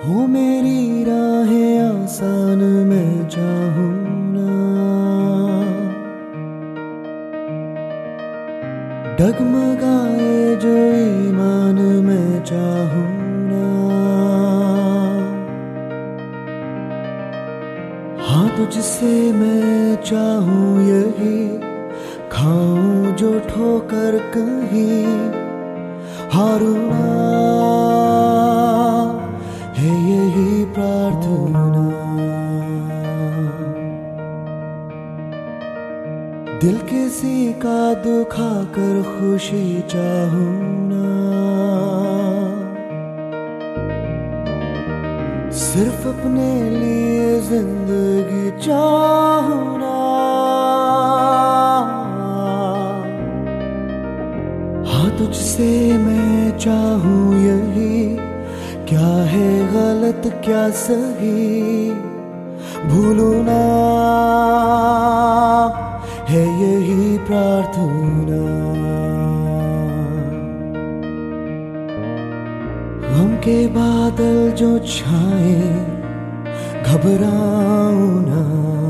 हो मेरी राहें आसान मैं चाहूँ ना, डगमगाए जो ईमान मैं चाहूँ ना। हाँ तुझसे मैं चाहूँ यही, खाऊं जो ठोकर कहीं हारूं ना, है यही प्रार्थना। दिल किसी का दुखा कर खुशी चाहूं ना, सिर्फ अपने लिए जिंदगी चाहूं ना। हाँ तुझसे मैं चाहूं यही, क्या है गलत क्या सही भूलूं ना, है यही प्रार्थना। गम के बादल जो छाए घबराऊं ना,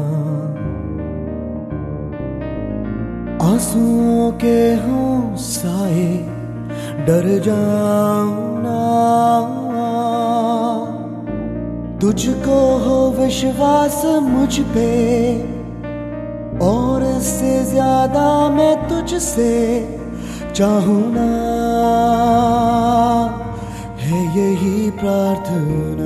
आंसुओं के हों साए डर जाऊं ना। तुझको हो विश्वास मुझ पे, और इससे ज्यादा मैं तुझसे चाहूं ना, है यही प्रार्थना।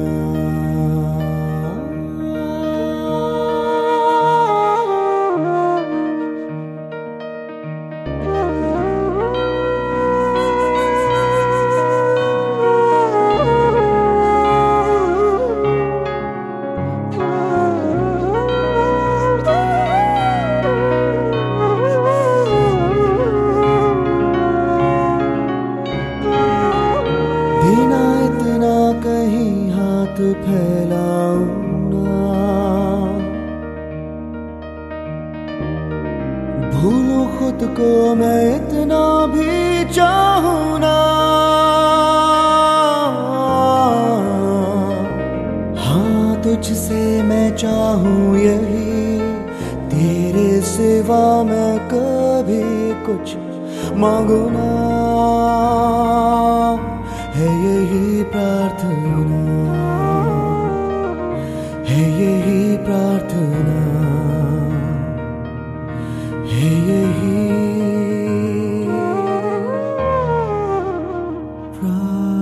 बिना इतना कहीं हाथ फैलाऊं ना, भूलूं खुद को मैं इतना भी चाहूं ना। हाँ तुझसे मैं चाहूं यही, तेरे सिवा मैं कभी कुछ मांगू ना, है यही प्रार्थना, है यही प्रार्थना, है यही प्रार्थना।